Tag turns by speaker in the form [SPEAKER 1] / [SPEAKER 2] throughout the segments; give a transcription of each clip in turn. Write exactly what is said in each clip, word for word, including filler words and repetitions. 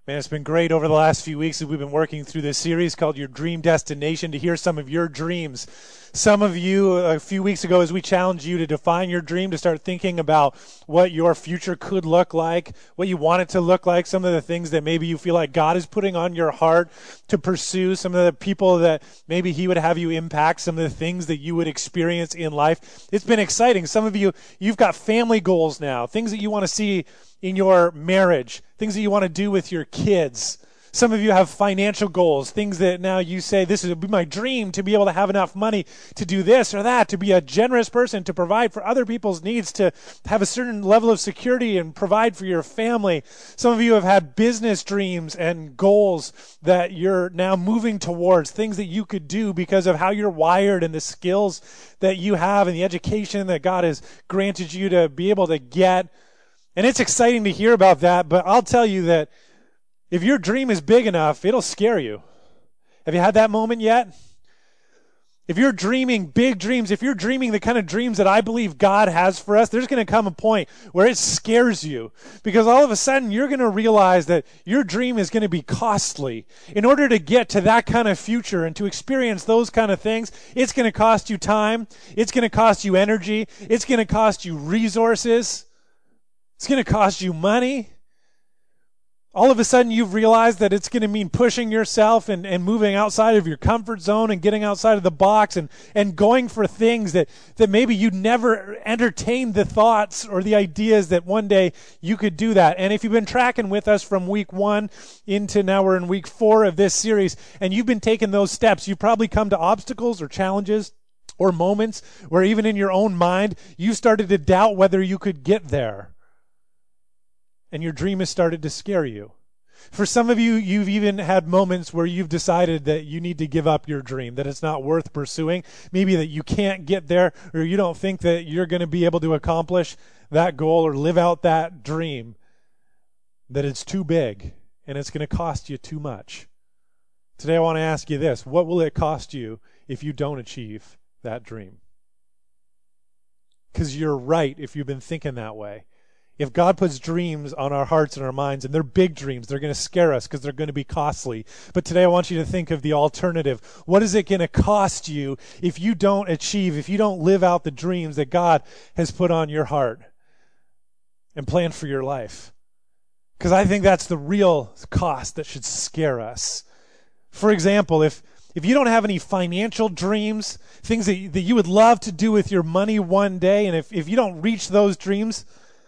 [SPEAKER 1] Man, it's been great over the last few weeks as we've been working through this series called Your Dream Destination to hear some of your dreams. Some of you, a few weeks ago, as we challenged you to define your dream, to start thinking about what your future could look like, what you want it to look like, some of the things that maybe you feel like God is putting on your heart to pursue, some of the people that maybe He would have you impact, some of the things that you would experience in life. It's been exciting. Some of you, you've got family goals now, things that you want to see in your marriage, things that you want to do with your kids. Some of you have financial goals, things that now you say, this would be my dream to be able to have enough money to do this or that, to be a generous person, to provide for other people's needs, to have a certain level of security and provide for your family. Some of you have had business dreams and goals that you're now moving towards, things that you could do because of how you're wired and the skills that you have and the education that God has granted you to be able to get. And it's exciting to hear about that, but I'll tell you that if your dream is big enough, it'll scare you. Have you had that moment yet? If you're dreaming big dreams, if you're dreaming the kind of dreams that I believe God has for us, there's going to come a point where it scares you because all of a sudden you're going to realize that your dream is going to be costly. In order to get to that kind of future and to experience those kind of things, it's going to cost you time. It's going to cost you energy. It's going to cost you resources. It's going to cost you money. All of a sudden you've realized that it's going to mean pushing yourself and, and moving outside of your comfort zone and getting outside of the box and, and going for things that, that maybe you'd never entertained the thoughts or the ideas that one day you could do that. And if you've been tracking with us from week one into now we're in week four of this series and you've been taking those steps, you've probably come to obstacles or challenges or moments where even in your own mind you started to doubt whether you could get there. And your dream has started to scare you. For some of you, you've even had moments where you've decided that you need to give up your dream, that it's not worth pursuing, maybe that you can't get there, or you don't think that you're going to be able to accomplish that goal or live out that dream, that it's too big and it's going to cost you too much. Today I want to ask you this: what will it cost you if you don't achieve that dream? Because you're right if you've been thinking that way. If God puts dreams on our hearts and our minds, and they're big dreams, they're going to scare us because they're going to be costly. But today I want you to think of the alternative. What is it going to cost you if you don't achieve, if you don't live out the dreams that God has put on your heart and planned for your life? Because I think that's the real cost that should scare us. For example, if if you don't have any financial dreams, things that, that you would love to do with your money one day, and if, if you don't reach those dreams,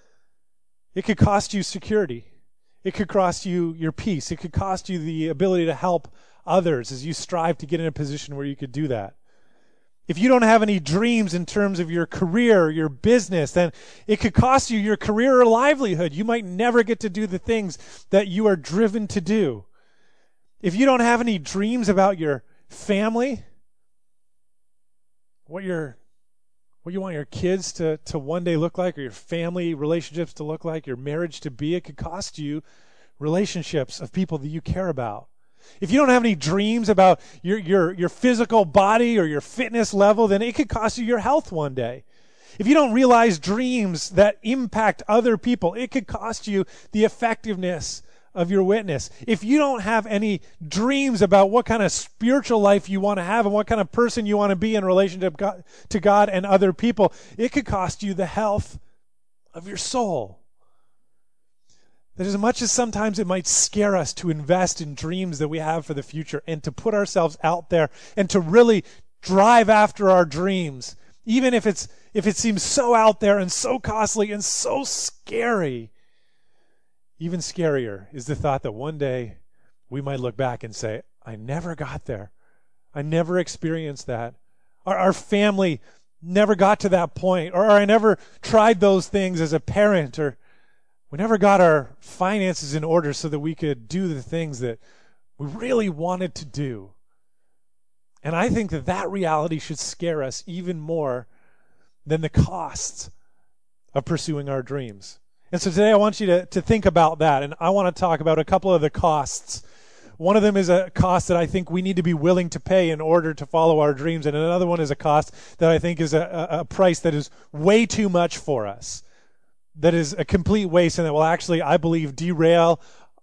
[SPEAKER 1] it could cost you security. It could cost you your peace. It could cost you the ability to help others as you strive to get in a position where you could do that. If you don't have any dreams in terms of your career or your business, then it could cost you your career or livelihood. You might never get to do the things that you are driven to do. If you don't have any dreams about your family, what your what you want your kids to, to one day look like, or your family relationships to look like, your marriage to be, it could cost you relationships of people that you care about. If you don't have any dreams about your, your, your physical body or your fitness level, then it could cost you your health one day. If you don't realize dreams that impact other people, it could cost you the effectiveness of your witness. If you don't have any dreams about what kind of spiritual life you want to have and what kind of person you want to be in relationship to God and other people, it could cost you the health of your soul. That as much as sometimes it might scare us to invest in dreams that we have for the future and to put ourselves out there and to really drive after our dreams, even if it's if it seems so out there and so costly and so scary, even scarier is the thought that one day we might look back and say, I never got there. I never experienced that. Our, our family never got to that point. Or, or I never tried those things as a parent. Or we never got our finances in order so that we could do the things that we really wanted to do. And I think that that reality should scare us even more than the costs of pursuing our dreams. And so today I want you to, to think about that, and I want to talk about a couple of the costs. One of them is a cost that I think we need to be willing to pay in order to follow our dreams, and another one is a cost that I think is a, a, a price that is way too much for us, that is a complete waste and that will actually, I believe, derail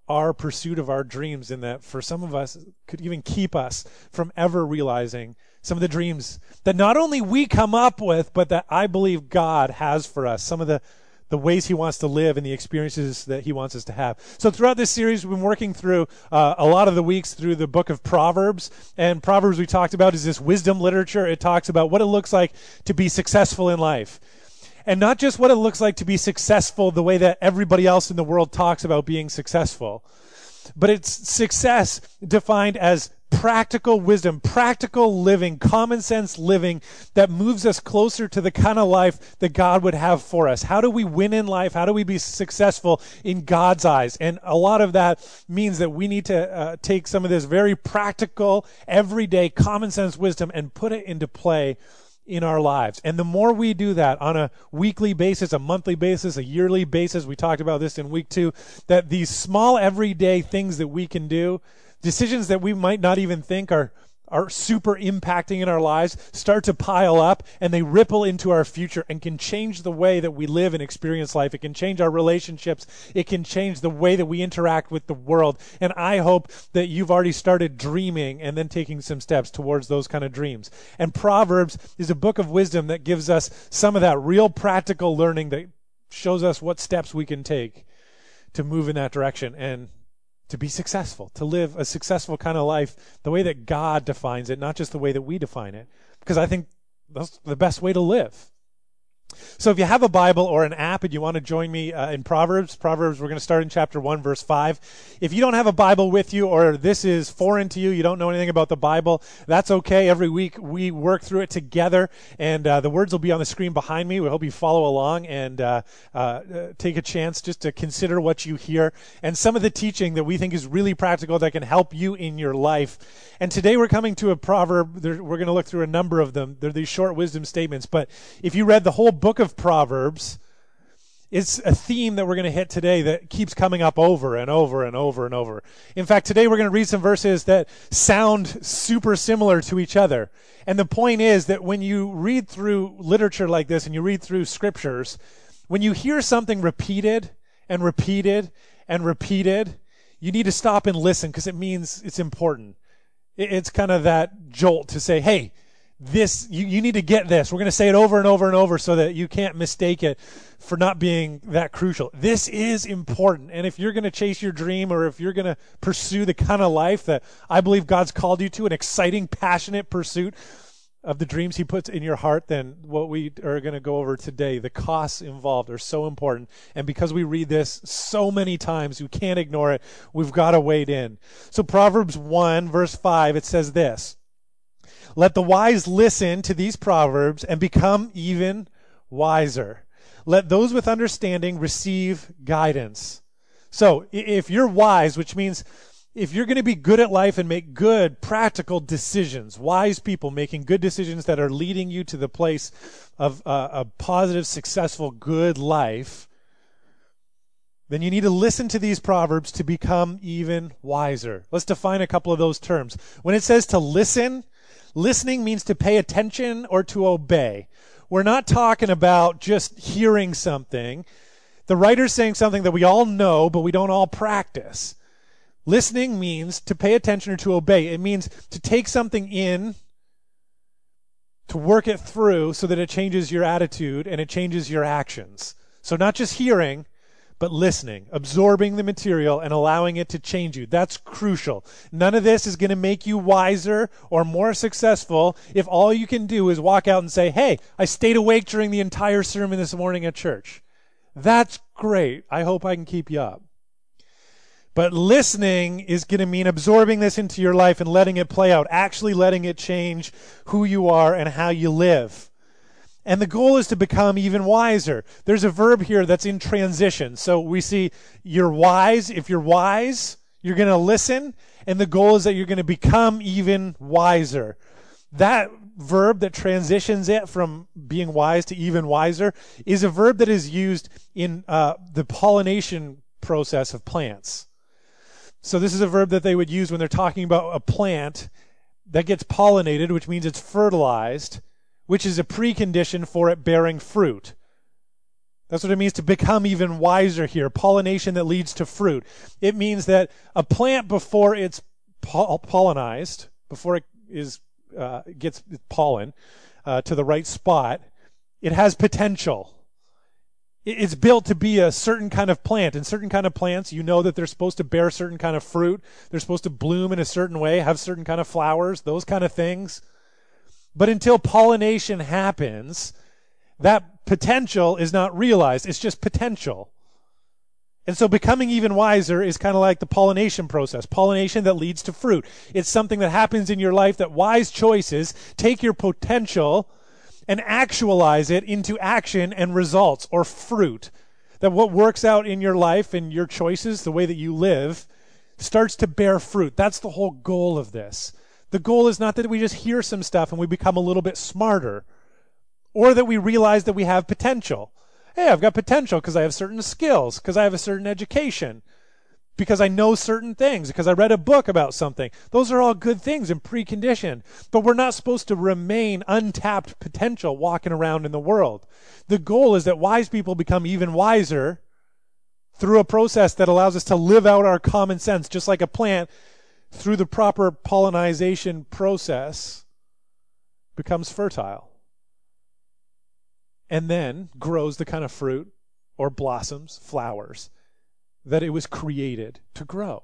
[SPEAKER 1] our pursuit of our dreams, in that for some of us could even keep us from ever realizing some of the dreams that not only we come up with, but that I believe God has for us, some of the the ways he wants to live and the experiences that he wants us to have. So throughout this series, we've been working through uh, a lot of the weeks through the book of Proverbs. And Proverbs, we talked about, is this wisdom literature. It talks about what it looks like to be successful in life. And not just what it looks like to be successful the way that everybody else in the world talks about being successful, but it's success defined as practical wisdom, practical living, common sense living that moves us closer to the kind of life that God would have for us. How do we win in life? How do we be successful in God's eyes? And a lot of that means that we need to uh, take some of this very practical, everyday, common sense wisdom and put it into play in our lives. And the more we do that on a weekly basis, a monthly basis, a yearly basis, we talked about this in week two, that these small everyday things that we can do, decisions that we might not even think are are super impacting in our lives, start to pile up, and they ripple into our future and can change the way that we live and experience life. It can change our relationships. It can change the way that we interact with the world. And I hope that you've already started dreaming and then taking some steps towards those kind of dreams. And Proverbs is a book of wisdom that gives us some of that real practical learning that shows us what steps we can take to move in that direction and to be successful, to live a successful kind of life the way that God defines it, not just the way that we define it. Because I think that's the best way to live. So if you have a Bible or an app and you want to join me uh, in Proverbs, Proverbs, we're going to start in chapter one, verse five. If you don't have a Bible with you, or this is foreign to you, you don't know anything about the Bible, that's okay. Every week we work through it together, and uh, the words will be on the screen behind me. We hope you follow along and uh, uh, take a chance just to consider what you hear and some of the teaching that we think is really practical that can help you in your life. And today we're coming to a proverb. There, we're going to look through a number of them. They're these short wisdom statements, but if you read the whole book of Proverbs, it's a theme that we're going to hit today that keeps coming up over and over and over and over. In fact, today we're going to read some verses that sound super similar to each other. And the point is that when you read through literature like this and you read through scriptures, when you hear something repeated and repeated and repeated, you need to stop and listen, because it means it's important. It's kind of that jolt to say, hey, This, you, you need to get this. We're going to say it over and over and over so that you can't mistake it for not being that crucial. This is important. And if you're going to chase your dream, or if you're going to pursue the kind of life that I believe God's called you to, an exciting, passionate pursuit of the dreams he puts in your heart, then what we are going to go over today, the costs involved are so important. And because we read this so many times, you can't ignore it. We've got to wade in. So Proverbs one, verse five, it says this: "Let the wise listen to these proverbs and become even wiser. Let those with understanding receive guidance." So if you're wise, which means if you're going to be good at life and make good, practical decisions, wise people making good decisions that are leading you to the place of uh, a positive, successful, good life, then you need to listen to these proverbs to become even wiser. Let's define a couple of those terms. When it says to listen, listening means to pay attention or to obey. We're not talking about just hearing something. The writer's saying something that we all know, but we don't all practice. Listening means to pay attention or to obey. It means to take something in, to work it through so that it changes your attitude and it changes your actions. So not just hearing, but listening, absorbing the material and allowing it to change you. That's crucial. None of this is going to make you wiser or more successful if all you can do is walk out and say, hey, I stayed awake during the entire sermon this morning at church. That's great. I hope I can keep you up. But listening is going to mean absorbing this into your life and letting it play out, actually letting it change who you are and how you live. And the goal is to become even wiser. There's a verb here that's in transition. So we see you're wise. If you're wise, you're going to listen. And the goal is that you're going to become even wiser. That verb that transitions it from being wise to even wiser is a verb that is used in uh, the pollination process of plants. So this is a verb that they would use when they're talking about a plant that gets pollinated, which means it's fertilized, which is a precondition for it bearing fruit. That's what it means to become even wiser here. Pollination that leads to fruit. It means that a plant, before it's poll- pollinized, before it is uh, gets pollen uh, to the right spot, it has potential. It's built to be a certain kind of plant. And certain kind of plants, you know that they're supposed to bear certain kind of fruit. They're supposed to bloom in a certain way, have certain kind of flowers, those kind of things. But until pollination happens, that potential is not realized. It's just potential. And so becoming even wiser is kind of like the pollination process. Pollination that leads to fruit. It's something that happens in your life that wise choices take your potential and actualize it into action and results or fruit. That what works out in your life and your choices, the way that you live, starts to bear fruit. That's the whole goal of this. The goal is not that we just hear some stuff and we become a little bit smarter, or that we realize that we have potential. Hey, I've got potential because I have certain skills, because I have a certain education, because I know certain things, because I read a book about something. Those are all good things and preconditioned. But we're not supposed to remain untapped potential walking around in the world. The goal is that wise people become even wiser through a process that allows us to live out our common sense, just like a plant, through the proper pollinization process, becomes fertile. And then grows the kind of fruit or blossoms, flowers, that it was created to grow.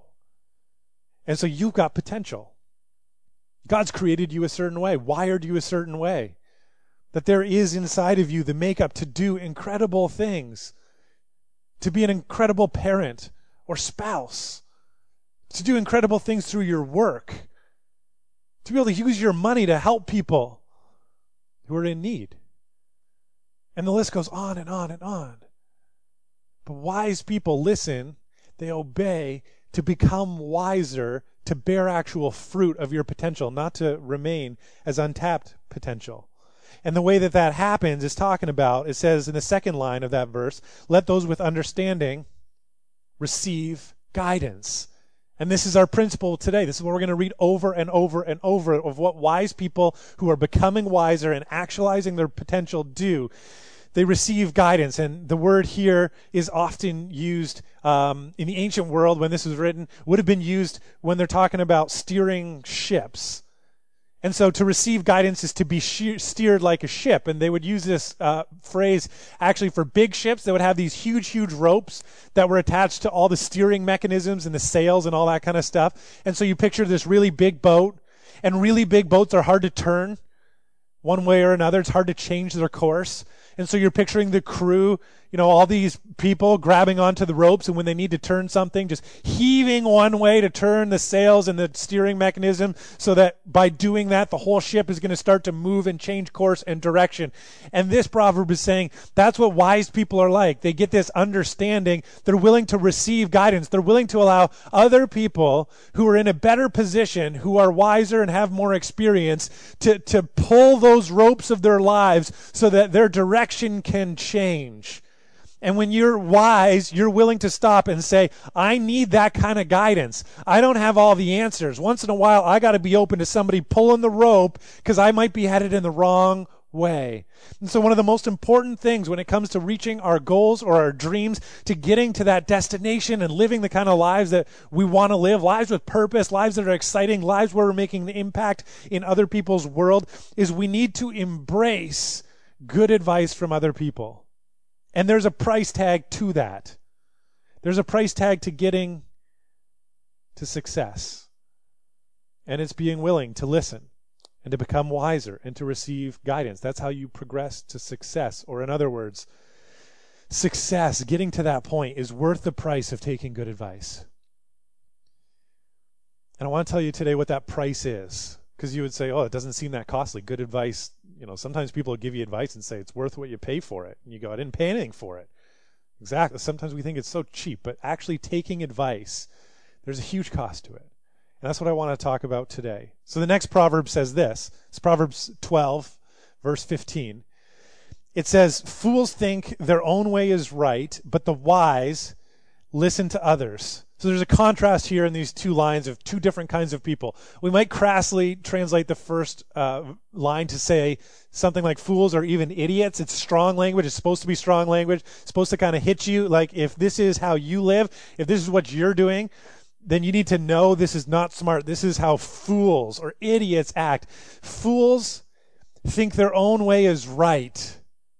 [SPEAKER 1] And so you've got potential. God's created you a certain way, wired you a certain way, that there is inside of you the makeup to do incredible things, to be an incredible parent or spouse, to do incredible things through your work, to be able to use your money to help people who are in need. And the list goes on and on and on. But wise people listen, they obey to become wiser, to bear actual fruit of your potential, not to remain as untapped potential. And the way that that happens is talking about, it says in the second line of that verse, let those with understanding receive guidance. And this is our principle today. This is what we're going to read over and over and over of what wise people who are becoming wiser and actualizing their potential do. They receive guidance. And the word here is often used um, in the ancient world when this was written, would have been used when they're talking about steering ships. And so to receive guidance is to be she- steered like a ship. And they would use this uh, phrase actually for big ships that would have these huge, huge ropes that were attached to all the steering mechanisms and the sails and all that kind of stuff. And so you picture this really big boat, and really big boats are hard to turn one way or another. It's hard to change their course. And so you're picturing the crew, you know, all these people grabbing onto the ropes, and when they need to turn something, just heaving one way to turn the sails and the steering mechanism, so that by doing that, the whole ship is going to start to move and change course and direction. And this proverb is saying that's what wise people are like. They get this understanding. They're willing to receive guidance. They're willing to allow other people who are in a better position, who are wiser and have more experience, to, to pull those ropes of their lives so that their direction can change. And when you're wise, you're willing to stop and say, I need that kind of guidance. I don't have all the answers. Once in a while, I got to be open to somebody pulling the rope because I might be headed in the wrong way. And so one of the most important things when it comes to reaching our goals or our dreams, to getting to that destination and living the kind of lives that we want to live, lives with purpose, lives that are exciting, lives where we're making the impact in other people's world, is we need to embrace good advice from other people. And there's a price tag to that. There's a price tag to getting to success. And it's being willing to listen and to become wiser and to receive guidance. That's how you progress to success. Or in other words, success, getting to that point, is worth the price of taking good advice. And I want to tell you today what that price is. Because you would say, oh, it doesn't seem that costly. Good advice. You know, sometimes people give you advice and say it's worth what you pay for it. And you go, I didn't pay anything for it. Exactly. Sometimes we think it's so cheap, but actually taking advice, there's a huge cost to it. And that's what I want to talk about today. So the next proverb says this. It's Proverbs twelve, verse fifteen. It says, fools think their own way is right, but the wise listen to others. So there's a contrast here in these two lines of two different kinds of people. We might crassly translate the first uh, line to say something like fools or even idiots. It's strong language. It's supposed to be strong language. It's supposed to kind of hit you. Like, if this is how you live, if this is what you're doing, then you need to know this is not smart. This is how fools or idiots act. Fools think their own way is right.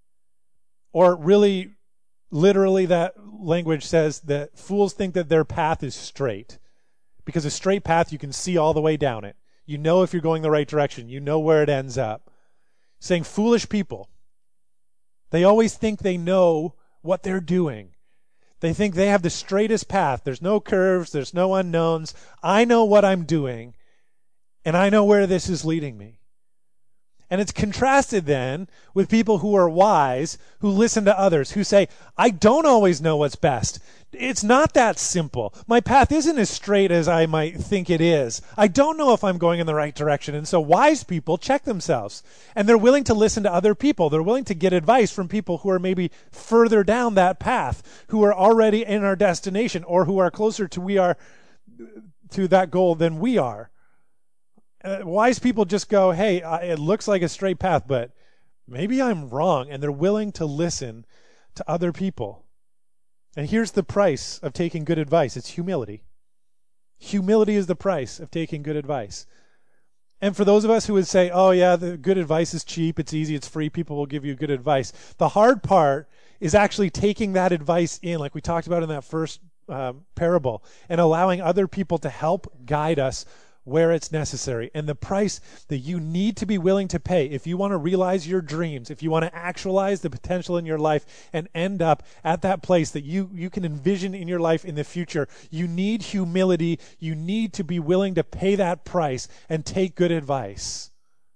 [SPEAKER 1] Or really, literally, that language says that fools think that their path is straight. Because a straight path, you can see all the way down it. You know if you're going the right direction. You know where it ends up. Saying foolish people, they always think they know what they're doing. They think they have the straightest path. There's no curves. There's no unknowns. I know what I'm doing, and I know where this is leading me. And it's contrasted then with people who are wise, who listen to others, who say, I don't always know what's best. It's not that simple. My path isn't as straight as I might think it is. I don't know if I'm going in the right direction. And so wise people check themselves. And they're willing to listen to other people. They're willing to get advice from people who are maybe further down that path, who are already in our destination, or who are closer to we are to that goal than we are. Uh, wise people just go, hey, uh, it looks like a straight path, but maybe I'm wrong. And they're willing to listen to other people. And here's the price of taking good advice. It's humility. Humility is the price of taking good advice. And for those of us who would say, oh yeah, the good advice is cheap, it's easy, it's free, people will give you good advice. The hard part is actually taking that advice in, like we talked about in that first uh, parable, and allowing other people to help guide us where it's necessary. And the price that you need to be willing to pay if you want to realize your dreams, if you want to actualize the potential in your life and end up at that place that you, you can envision in your life in the future, you need humility. You need to be willing to pay that price and take good advice.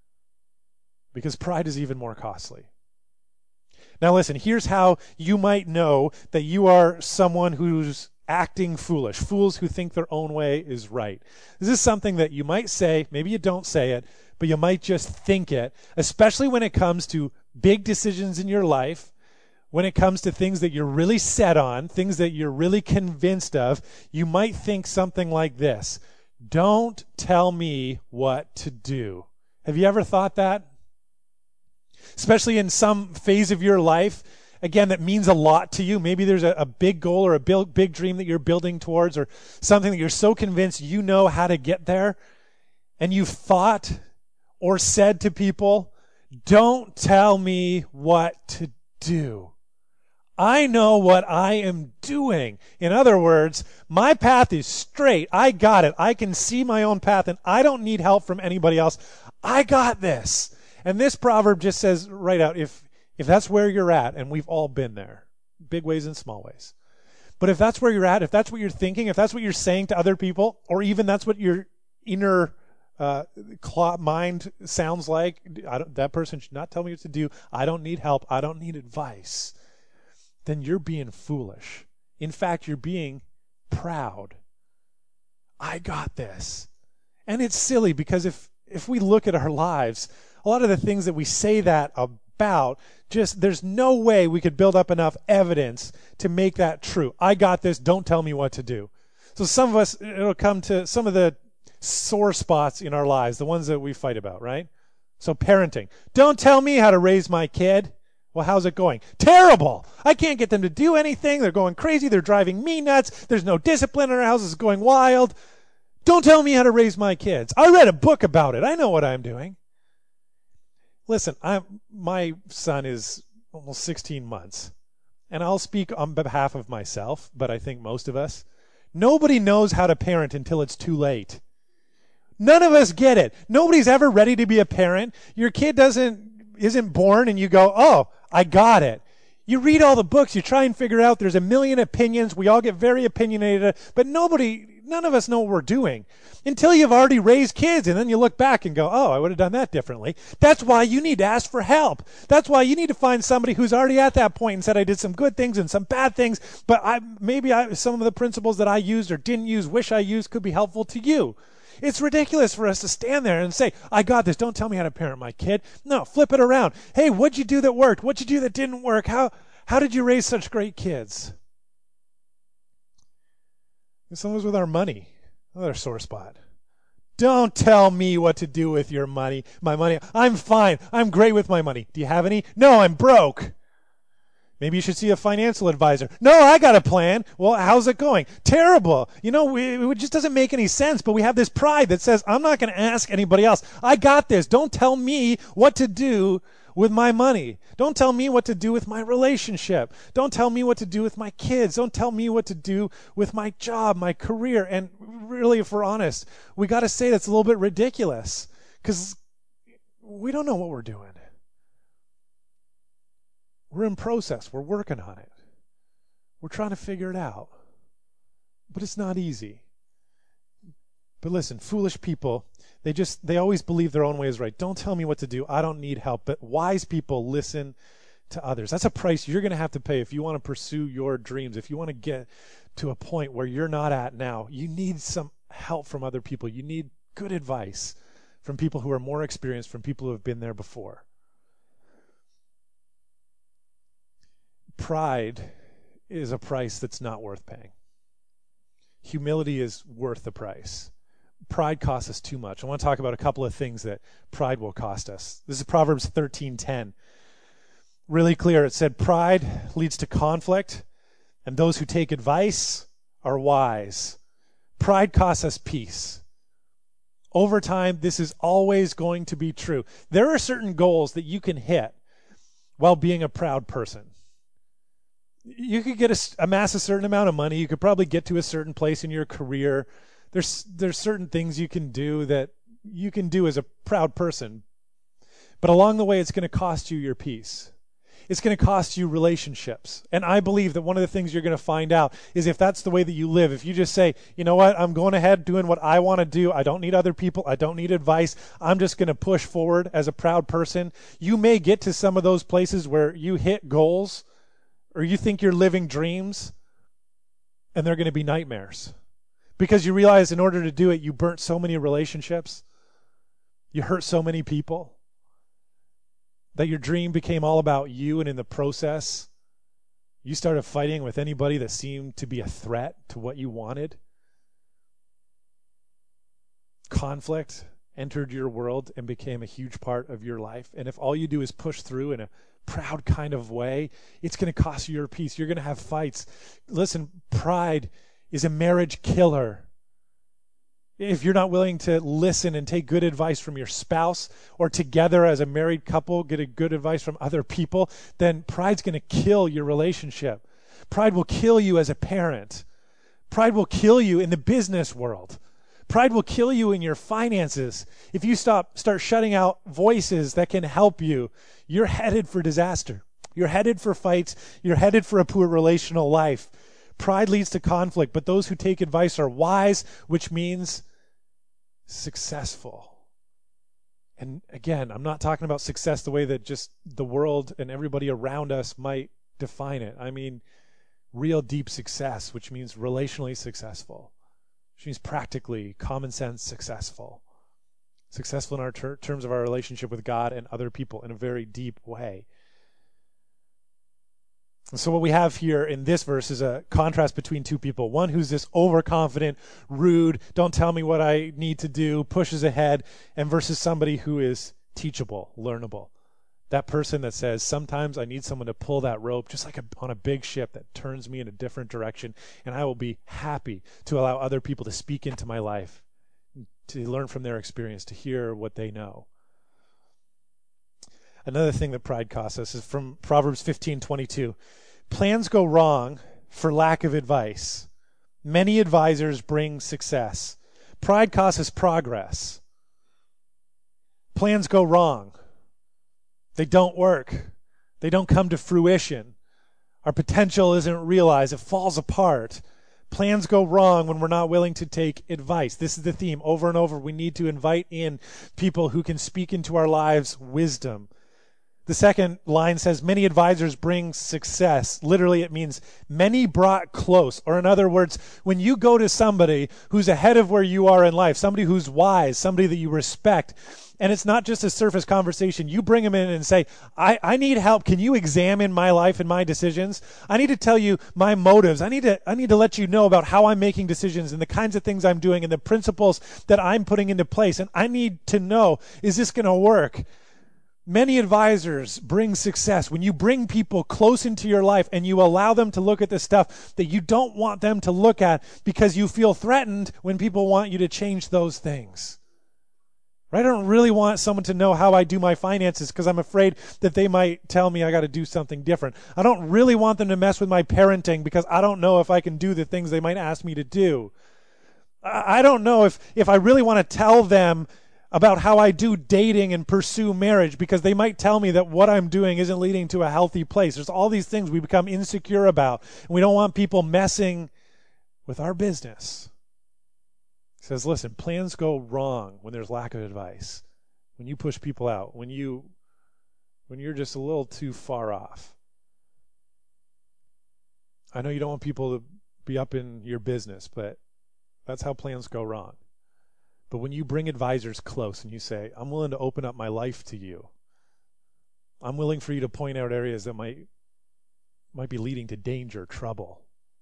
[SPEAKER 1] Because pride is even more costly. Now listen, here's how you might know that you are someone who's acting foolish. Fools who think their own way is right. This is something that you might say, maybe you don't say it, but you might just think it, especially when it comes to big decisions in your life, when it comes to things that you're really set on, things that you're really convinced of. You might think something like this: don't tell me what to do. Have you ever thought that? Especially in some phase of your life, again, that means a lot to you. Maybe there's a, a big goal or a big, big dream that you're building towards, or something that you're so convinced you know how to get there. And you've thought or said to people, don't tell me what to do. I know what I am doing. In other words, my path is straight. I got it. I can see my own path, and I don't need help from anybody else. I got this. And this proverb just says right out, if If that's where you're at, and we've all been there, big ways and small ways. But if that's where you're at, if that's what you're thinking, if that's what you're saying to other people, or even that's what your inner uh, mind sounds like, I don't, that person should not tell me what to do, I don't need help, I don't need advice, then you're being foolish. In fact, you're being proud. I got this. And it's silly, because if, if we look at our lives, a lot of the things that we say that about, About just there's no way we could build up enough evidence to make that true. I got this. Don't tell me what to do. So some of us, it'll come to some of the sore spots in our lives, the ones that we fight about, right? So parenting. Don't tell me how to raise my kid. Well, how's it going? Terrible. I can't get them to do anything. They're going crazy. They're driving me nuts. There's no discipline in our house. It's going wild. Don't tell me how to raise my kids. I read a book about it. I know what I'm doing. Listen, I'm, my son is almost sixteen months, and I'll speak on behalf of myself, but I think most of us. Nobody knows how to parent until it's too late. None of us get it. Nobody's ever ready to be a parent. Your kid doesn't isn't born and you go, oh, I got it. You read all the books, you try and figure out, there's a million opinions, we all get very opinionated, but nobody, none of us know what we're doing until you've already raised kids, and then you look back and go, oh, I would have done that differently. That's why you need to ask for help. That's why you need to find somebody who's already at that point and said, I did some good things and some bad things, but I maybe I, some of the principles that I used or didn't use, wish I used, could be helpful to you. It's ridiculous for us to stand there and say, I got this. Don't tell me how to parent my kid. No, flip it around. Hey, what'd you do that worked? What'd you do that didn't work? How, how did you raise such great kids? Sometimes with our money, another sore spot. Don't tell me what to do with your money, my money. I'm fine. I'm great with my money. Do you have any? No, I'm broke. Maybe you should see a financial advisor. No, I got a plan. Well, how's it going? Terrible. You know, we, it just doesn't make any sense, but we have this pride that says, I'm not going to ask anybody else. I got this. Don't tell me what to do with my money. Don't tell me what to do with my relationship. Don't tell me what to do with my kids. Don't tell me what to do with my job, my career. And really, if we're honest, we got to say that's a little bit ridiculous because we don't know what we're doing. We're in process. We're working on it. We're trying to figure it out. But it's not easy. But listen, foolish people, they just, they always believe their own way is right. Don't tell me what to do. I don't need help. But wise people listen to others. That's a price you're going to have to pay if you want to pursue your dreams. If you want to get to a point where you're not at now, you need some help from other people. You need good advice from people who are more experienced, from people who have been there before. Pride is a price that's not worth paying. Humility is worth the price. Pride costs us too much. I want to talk about a couple of things that pride will cost us. This is Proverbs thirteen ten. Really clear. It said, pride leads to conflict, and those who take advice are wise. Pride costs us peace. Over time, this is always going to be true. There are certain goals that you can hit while being a proud person. You could get a, amass a certain amount of money. You could probably get to a certain place in your career. There's there's certain things you can do that you can do as a proud person. But along the way, it's going to cost you your peace. It's going to cost you relationships. And I believe that one of the things you're going to find out is if that's the way that you live, if you just say, you know what, I'm going ahead doing what I want to do. I don't need other people. I don't need advice. I'm just going to push forward as a proud person. You may get to some of those places where you hit goals or you think you're living dreams, and they're going to be nightmares. Because you realize in order to do it, you burnt so many relationships, you hurt so many people, that your dream became all about you, and in the process, you started fighting with anybody that seemed to be a threat to what you wanted. Conflict entered your world and became a huge part of your life. And if all you do is push through in a proud kind of way, it's going to cost you your peace. You're going to have fights. Listen, pride is a marriage killer. If you're not willing to listen and take good advice from your spouse, or together as a married couple get a good advice from other people, then pride's going to kill your relationship. Pride will kill you as a parent. Pride will kill you in the business world. Pride will kill you in your finances. If you stop, start shutting out voices that can help you, you're headed for disaster. You're headed for fights. You're headed for a poor relational life. Pride leads to conflict, but those who take advice are wise, which means successful. And again, I'm not talking about success the way that just the world and everybody around us might define it. I mean real deep success, which means relationally successful, which means practically, common sense successful. Successful in our ter- terms of our relationship with God and other people in a very deep way. And so what we have here in this verse is a contrast between two people. One who's this overconfident, rude, don't tell me what I need to do, pushes ahead, and versus somebody who is teachable, learnable. That person that says, sometimes I need someone to pull that rope, just like a, on a big ship that turns me in a different direction, and I will be happy to allow other people to speak into my life, to learn from their experience, to hear what they know. Another thing that pride costs us is from Proverbs fifteen twenty-two. Plans go wrong for lack of advice. Many advisors bring success. Pride costs us progress. Plans go wrong. They don't work. They don't come to fruition. Our potential isn't realized. It falls apart. Plans go wrong when we're not willing to take advice. This is the theme over and over. We need to invite in people who can speak into our lives wisdom. The second line says, many advisors bring success. Literally, it means many brought close. Or in other words, when you go to somebody who's ahead of where you are in life, somebody who's wise, somebody that you respect, and it's not just a surface conversation, you bring them in and say, I, I need help. Can you examine my life and my decisions? I need to tell you my motives. I need to I need to let you know about how I'm making decisions and the kinds of things I'm doing and the principles that I'm putting into place. And I need to know, is this going to work? Many advisors bring success when you bring people close into your life and you allow them to look at the stuff that you don't want them to look at because you feel threatened when people want you to change those things. Right? I don't really want someone to know how I do my finances because I'm afraid that they might tell me I got to do something different. I don't really want them to mess with my parenting because I don't know if I can do the things they might ask me to do. I don't know if, if I really want to tell them about how I do dating and pursue marriage because they might tell me that what I'm doing isn't leading to a healthy place. There's all these things we become insecure about, and we don't want people messing with our business. He says, listen, plans go wrong when there's lack of advice, when you push people out, when you when you're just a little too far off. I know you don't want people to be up in your business, but that's how plans go wrong. But when you bring advisors close and you say, I'm willing to open up my life to you, I'm willing for you to point out areas that might might be leading to danger, trouble.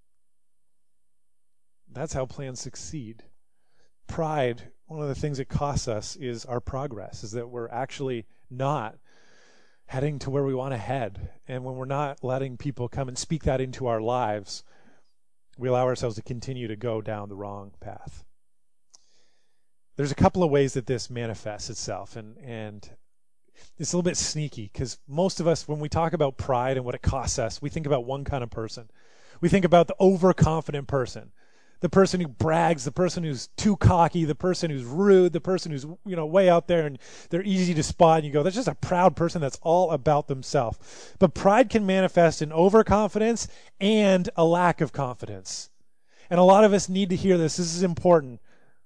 [SPEAKER 1] That's how plans succeed. Pride, one of the things it costs us is our progress, is that we're actually not heading to where we want to head. And when we're not letting people come and speak that into our lives, we allow ourselves to continue to go down the wrong path. There's a couple of ways that this manifests itself, and, and it's a little bit sneaky because most of us, when we talk about pride and what it costs us, we think about one kind of person. We think about the overconfident person, the person who brags, the person who's too cocky, the person who's rude, the person who's, you know, way out there and they're easy to spot, and you go, that's just a proud person that's all about themselves. But pride can manifest in overconfidence and a lack of confidence. And a lot of us need to hear this. This is important.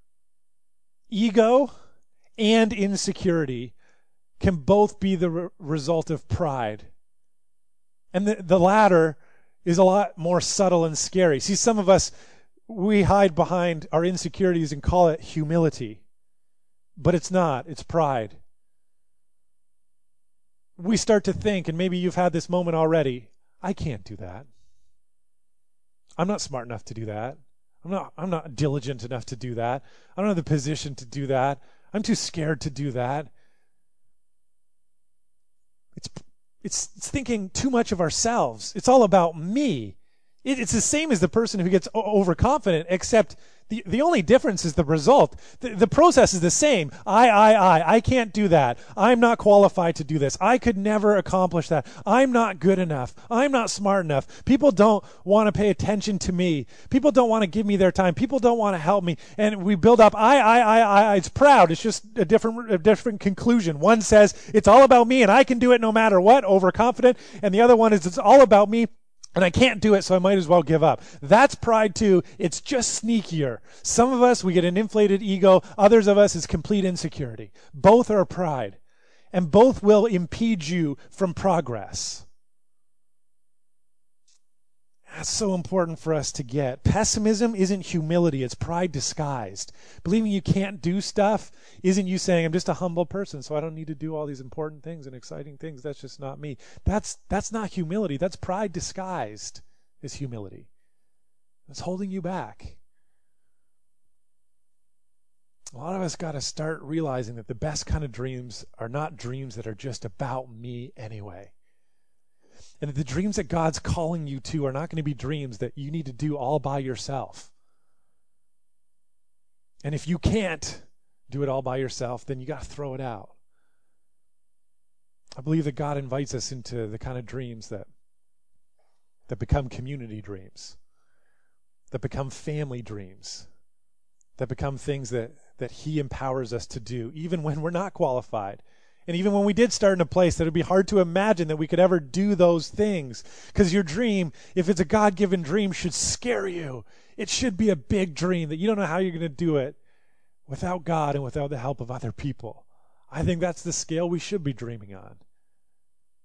[SPEAKER 1] Ego and insecurity can both be the re- result of pride. And the, the latter is a lot more subtle and scary. See, some of us, we hide behind our insecurities and call it humility. But it's not. It's pride. We start to think, and maybe you've had this moment already, I can't do that. I'm not smart enough to do that. I'm not I'm not diligent enough to do that. I don't have the position to do that. I'm too scared to do that. It's it's, it's thinking too much of ourselves. It's all about me. It, it's the same as the person who gets o- overconfident, except the, the only difference is the result. The, the process is the same. I, I, I, I can't do that. I'm not qualified to do this. I could never accomplish that. I'm not good enough. I'm not smart enough. People don't want to pay attention to me. People don't want to give me their time. People don't want to help me. And we build up, I, I, I, I, it's proud. It's just a different, a different conclusion. One says, it's all about me and I can do it no matter what, overconfident. And the other one is, it's all about me and I can't do it, so I might as well give up. That's pride too. It's just sneakier. Some of us, we get an inflated ego. Others of us is complete insecurity. Both are pride. And both will impede you from progress. That's so important for us to get. Pessimism isn't humility. It's pride disguised. Believing you can't do stuff isn't you saying, I'm just a humble person, so I don't need to do all these important things and exciting things. That's just not me. That's that's not humility. That's pride disguised as humility. It's holding you back. A lot of us got to start realizing that the best kind of dreams are not dreams that are just about me anyway. And the dreams that God's calling you to are not going to be dreams that you need to do all by yourself. And if you can't do it all by yourself, then you got to throw it out. I believe that God invites us into the kind of dreams that that become community dreams, that become family dreams, that become things that, that He empowers us to do, even when we're not qualified. And even when we did start in a place that it would be hard to imagine that we could ever do those things. Because your dream, if it's a God-given dream, should scare you. It should be a big dream that you don't know how you're going to do it without God and without the help of other people. I think that's the scale we should be dreaming on.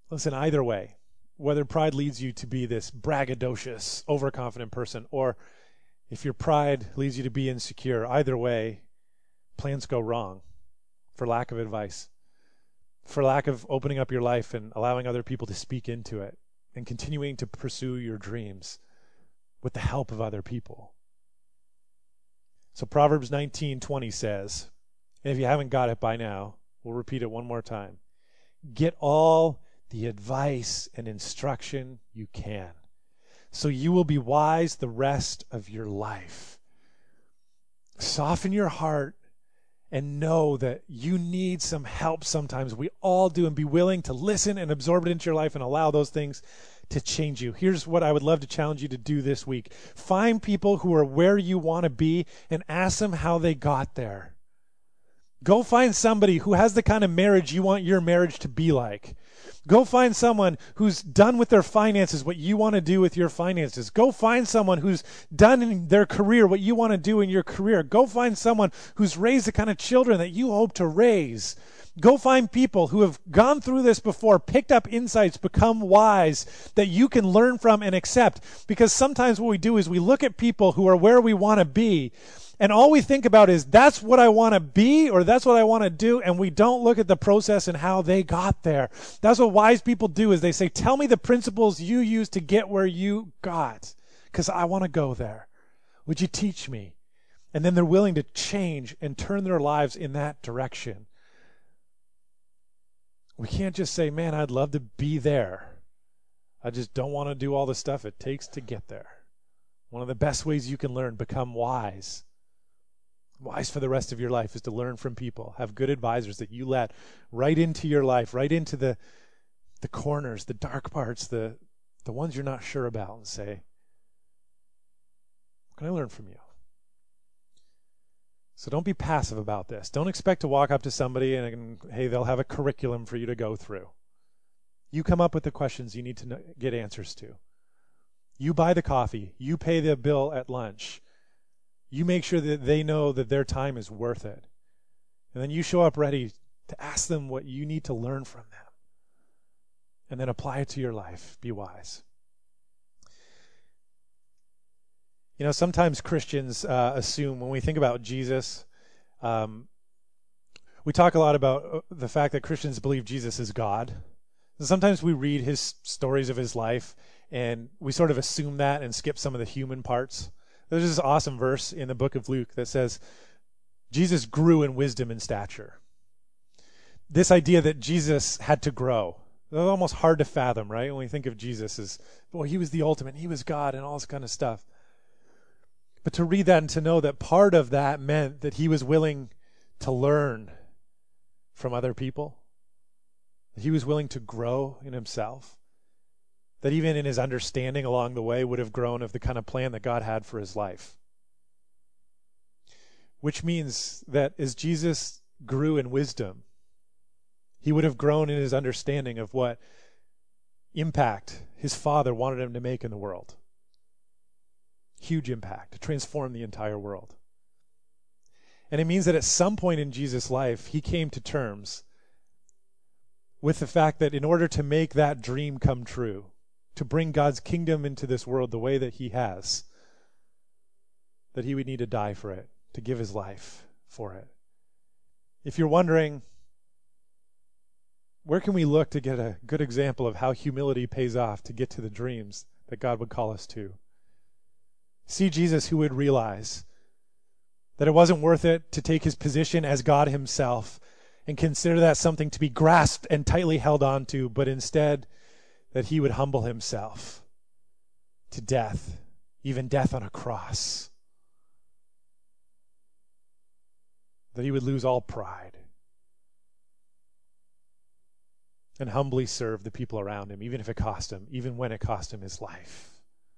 [SPEAKER 1] Listen, either way, whether pride leads you to be this braggadocious, overconfident person, or if your pride leads you to be insecure, either way, plans go wrong for lack of advice, for lack of opening up your life and allowing other people to speak into it and continuing to pursue your dreams with the help of other people. So Proverbs nineteen twenty says, and if you haven't got it by now, we'll repeat it one more time. Get all the advice and instruction you can, so you will be wise the rest of your life. Soften your heart and know that you need some help sometimes. We all do, and be willing to listen and absorb it into your life and allow those things to change you. Here's what I would love to challenge you to do this week. Find people who are where you want to be and ask them how they got there. Go find somebody who has the kind of marriage you want your marriage to be like. Go find someone who's done with their finances what you want to do with your finances. Go find someone who's done in their career what you want to do in your career. Go find someone who's raised the kind of children that you hope to raise. Go find people who have gone through this before, picked up insights, become wise, that you can learn from and accept. Because sometimes what we do is we look at people who are where we want to be, and all we think about is, that's what I want to be, or that's what I want to do, and we don't look at the process and how they got there. That's what wise people do, is they say, tell me the principles you used to get where you got, because I want to go there. Would you teach me? And then they're willing to change and turn their lives in that direction. We can't just say, man, I'd love to be there. I just don't want to do all the stuff it takes to get there. One of the best ways you can learn, become wise, wise for the rest of your life, is to learn from people. Have good advisors that you let right into your life, right into the the corners, the dark parts, the the ones you're not sure about, and say, what can I learn from you? So don't be passive about this. Don't expect to walk up to somebody and, hey, they'll have a curriculum for you to go through. You come up with the questions you need to know, get answers to. You buy the coffee. You pay the bill at lunch. You make sure that they know that their time is worth it. And then you show up ready to ask them what you need to learn from them. And then apply it to your life. Be wise. You know, sometimes Christians uh, assume, when we think about Jesus, um, we talk a lot about the fact that Christians believe Jesus is God. And sometimes we read his stories of his life, and we sort of assume that and skip some of the human parts. There's this awesome verse in the book of Luke that says, Jesus grew in wisdom and stature. This idea that Jesus had to grow. It's almost hard to fathom, right? When we think of Jesus as, boy, he was the ultimate, he was God, and all this kind of stuff. But to read that and to know that part of that meant that he was willing to learn from other people, that he was willing to grow in himself, that even in his understanding along the way would have grown of the kind of plan that God had for his life. Which means that as Jesus grew in wisdom, he would have grown in his understanding of what impact his Father wanted him to make in the world. Huge impact, to transform the entire world. And it means that at some point in Jesus' life, he came to terms with the fact that in order to make that dream come true, to bring God's kingdom into this world the way that he has, that he would need to die for it, to give his life for it. If you're wondering, where can we look to get a good example of how humility pays off to get to the dreams that God would call us to? See Jesus, who would realize that it wasn't worth it to take his position as God himself and consider that something to be grasped and tightly held on to, but instead that he would humble himself to death, even death on a cross. That he would lose all pride and humbly serve the people around him, even if it cost him, even when it cost him his life,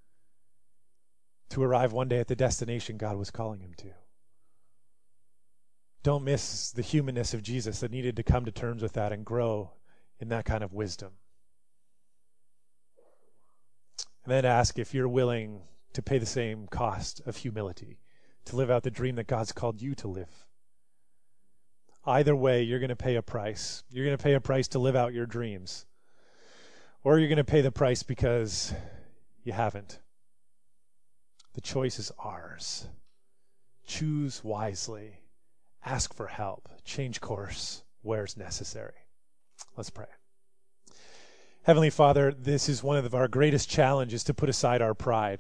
[SPEAKER 1] to arrive one day at the destination God was calling him to. Don't miss the humanness of Jesus that needed to come to terms with that and grow in that kind of wisdom. And then ask if you're willing to pay the same cost of humility, to live out the dream that God's called you to live. Either way, you're going to pay a price. You're going to pay a price to live out your dreams. or you're going to pay the price because you haven't. The choice is ours. Choose wisely. Ask for help. Change course where it's necessary. Let's pray. Heavenly Father, this is one of our greatest challenges, to put aside our pride.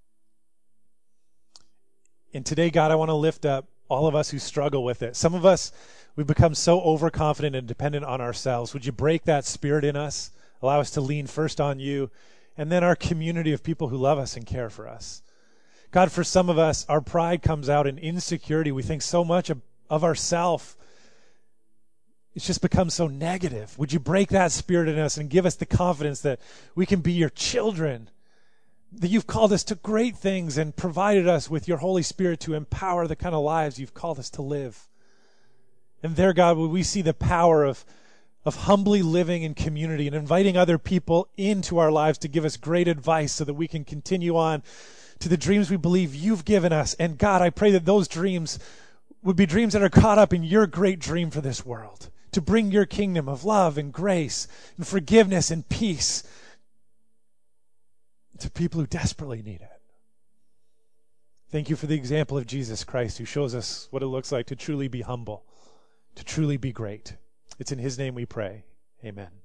[SPEAKER 1] And today, God, I want to lift up all of us who struggle with it. Some of us, we've become so overconfident and dependent on ourselves. Would you break that spirit in us? Allow us to lean first on you, and then our community of people who love us and care for us. God, for some of us, our pride comes out in insecurity. We think so much of, of ourselves. It's just become so negative. Would you break that spirit in us and give us the confidence that we can be your children, that you've called us to great things and provided us with your Holy Spirit to empower the kind of lives you've called us to live. And there, God, would we see the power of, of humbly living in community and inviting other people into our lives to give us great advice so that we can continue on to the dreams we believe you've given us. And God, I pray that those dreams would be dreams that are caught up in your great dream for this world, to bring your kingdom of love and grace and forgiveness and peace to people who desperately need it. Thank you for the example of Jesus Christ, who shows us what it looks like to truly be humble, to truly be great. It's in his name we pray. Amen.